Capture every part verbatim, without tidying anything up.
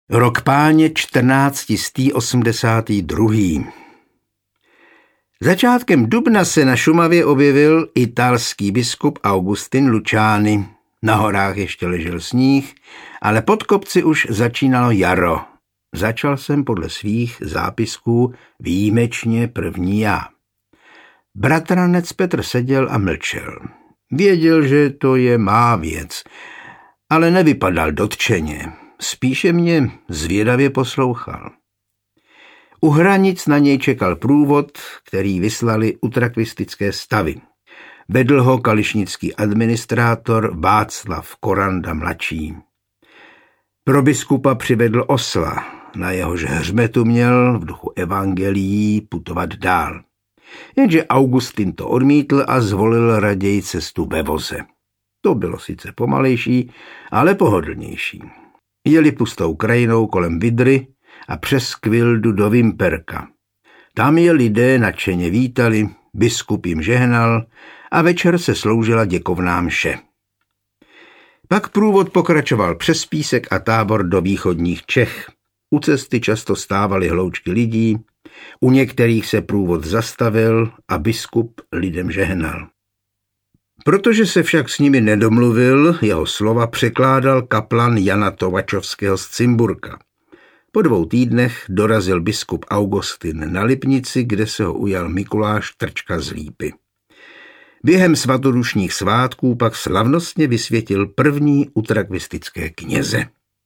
Rok páně čtrnáct osmdesátý druhý. Začátkem dubna se na Šumavě objevil italský biskup Augustin Luciani. Na horách ještě ležel sníh, ale pod kopci už začínalo jaro. Začal jsem podle svých zápisků výjimečně první já. Bratranec Petr seděl a mlčel. Věděl, že to je má věc, ale nevypadal dotčeně. Spíše mě zvědavě poslouchal. U hranic na něj čekal průvod, který vyslali utrakvistické stavy. Vedl ho kališnický administrátor Václav Koranda mladší. Pro biskupa přivedl osla, na jehož hřbetu měl v duchu evangelií putovat dál. Jenže Augustin to odmítl a zvolil raději cestu ve voze. To bylo sice pomalejší, ale pohodlnější. Jeli pustou krajinou kolem Vidry a přes Kvildu do Vimperka. Tam je lidé nadšeně vítali, biskup jim žehnal a večer se sloužila děkovná mše. Pak průvod pokračoval přes Písek a Tábor do východních Čech. U cesty často stávaly hloučky lidí, u některých se průvod zastavil a biskup lidem žehnal. Protože se však s nimi nedomluvil, jeho slova překládal kaplan Jana Tovačovského z Cimburka. Po dvou týdnech dorazil biskup Augustin na Lipnici, kde se ho ujal Mikuláš Trčka z Lípy. Během svatodušních svátků pak slavnostně vysvětil první utrakvistické kněze.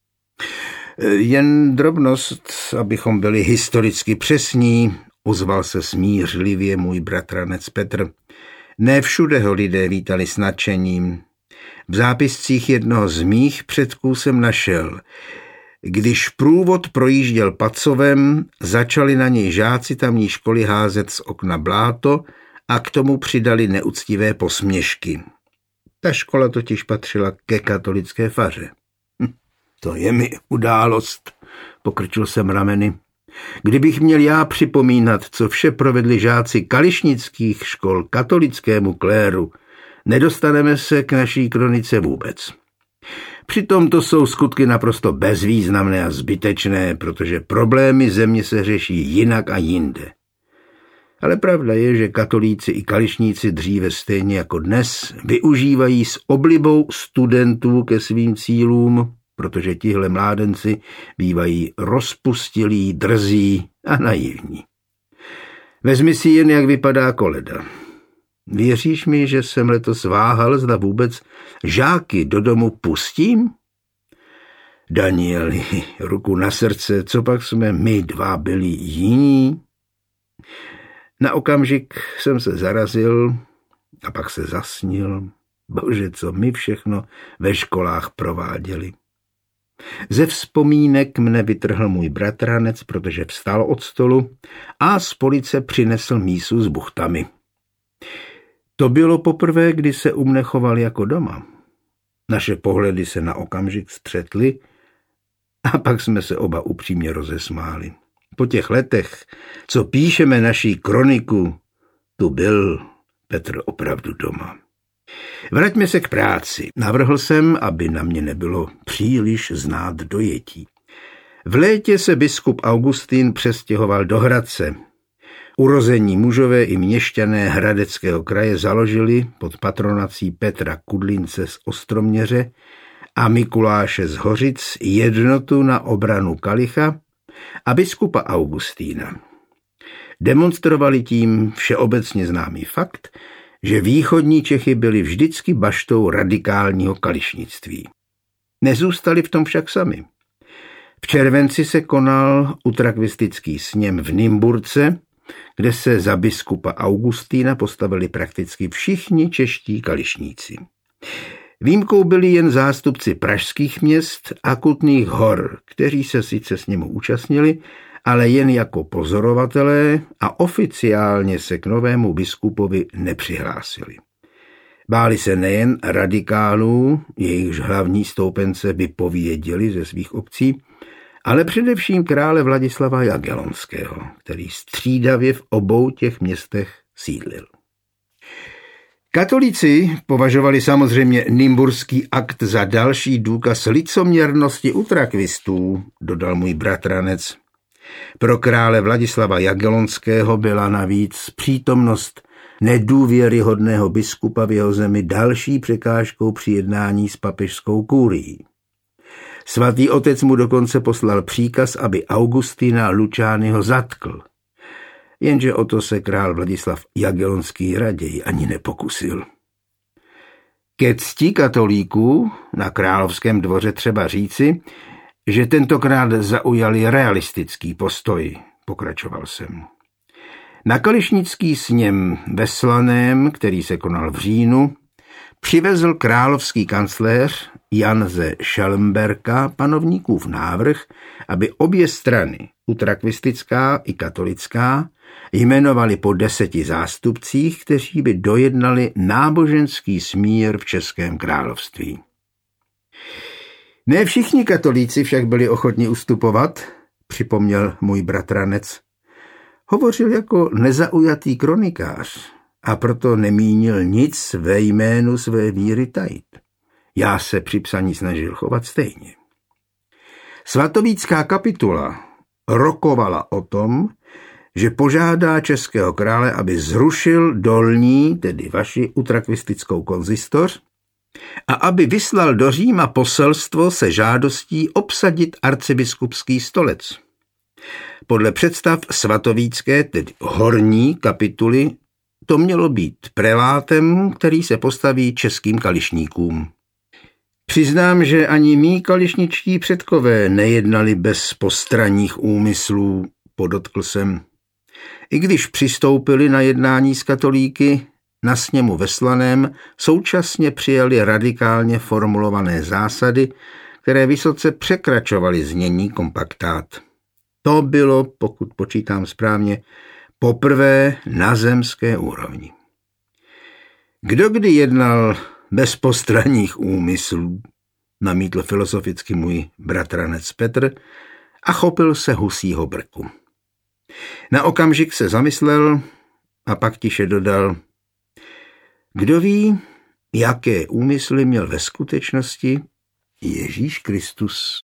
Jen drobnost, abychom byli historicky přesní, ozval se smířlivě můj bratranec Petr. Ne všude ho lidé vítali s nadšením. V zápiscích jednoho z mých předků jsem našel. Když průvod projížděl Pacovem, začali na něj žáci tamní školy házet z okna bláto a k tomu přidali neúctivé posměšky. Ta škola totiž patřila ke katolické faře. Hm, to je mi událost, pokrčil jsem rameny. Kdybych měl já připomínat, co vše provedli žáci kališnických škol katolickému kléru, nedostaneme se k naší kronice vůbec. Přitom to jsou skutky naprosto bezvýznamné a zbytečné, protože problémy země se řeší jinak a jinde. Ale pravda je, že katolíci i kališníci dříve stejně jako dnes využívají s oblibou studentů ke svým cílům, protože tihle mládenci bývají rozpustilí, drzí a naivní. Vezmi si jen, jak vypadá koleda. Věříš mi, že jsem letos váhal, zda vůbec žáky do domu pustím? Danieli, ruku na srdce, co pak jsme my dva byli jiní? Na okamžik jsem se zarazil a pak se zasnil. Bože, co my všechno ve školách prováděli. Ze vzpomínek mne vytrhl můj bratranec, protože vstal od stolu a z police přinesl mísu s buchtami. To bylo poprvé, kdy se u mne choval jako doma. Naše pohledy se na okamžik střetly a pak jsme se oba upřímně rozesmáli. Po těch letech, co píšeme naší kroniku, tu byl Petr opravdu doma. Vraťme se k práci. Navrhl jsem, aby na mě nebylo příliš znát dojetí. V létě se biskup Augustin přestěhoval do Hradce. Urození mužové i měšťané hradeckého kraje založili pod patronací Petra Kudlince z Ostroměře a Mikuláše z Hořic jednotu na obranu Kalicha a biskupa Augustína. Demonstrovali tím všeobecně známý fakt, že východní Čechy byly vždycky baštou radikálního kališnictví. Nezůstali v tom však sami. V červenci se konal utrakvistický sněm v Nymburce, kde se za biskupa Augustína postavili prakticky všichni čeští kališníci. Výjimkou byli jen zástupci pražských měst a Kutných Hor, kteří se sice s němu účastnili, ale jen jako pozorovatelé a oficiálně se k novému biskupovi nepřihlásili. Báli se nejen radikálů, jejichž hlavní stoupence vypověděli ze svých obcí, ale především krále Vladislava Jagellonského, který střídavě v obou těch městech sídlil. Katolíci považovali samozřejmě Nymburský akt za další důkaz licoměrnosti utrakvistů, dodal můj bratranec. Pro krále Vladislava Jagellonského byla navíc přítomnost nedůvěryhodného biskupa v jeho zemi další překážkou při jednání s papežskou kurií. Svatý otec mu dokonce poslal příkaz, aby Augustina Lučányho zatkl. Jenže o to se král Vladislav Jagellonský raději ani nepokusil. Ke cti katolíků na královském dvoře třeba říci, že tentokrát zaujali realistický postoj, pokračoval jsem. Na kališnický sněm ve Slaném, který se konal v říjnu, přivezl královský kancléř Jan ze Schellenberga panovníkův návrh, aby obě strany, utrakvistická i katolická, jmenovali po deseti zástupcích, kteří by dojednali náboženský smír v Českém království. Ne všichni katolíci však byli ochotni ustupovat, připomněl můj bratranec. Hovořil jako nezaujatý kronikář a proto nemínil nic ve jménu své víry tajit. Já se při psaní snažil chovat stejně. Svatovícká kapitula rokovala o tom, že požádá českého krále, aby zrušil dolní, tedy vaši utrakvistickou konzistoř, a aby vyslal do Říma poselstvo se žádostí obsadit arcibiskupský stolec. Podle představ svatovícké, tedy horní kapituly, to mělo být prelátem, který se postaví českým kališníkům. Přiznám, že ani mí kališničtí předkové nejednali bez postranních úmyslů, podotkl jsem. I když přistoupili na jednání s katolíky, na sněmu ve Slaném současně přijali radikálně formulované zásady, které vysoce překračovaly znění kompaktát. To bylo, pokud počítám správně, poprvé na zemské úrovni. Kdo kdy jednal bez postranních úmyslů, namítl filozoficky můj bratranec Petr a chopil se husího brku. Na okamžik se zamyslel a pak tiše dodal: kdo ví, jaké úmysly měl ve skutečnosti Ježíš Kristus.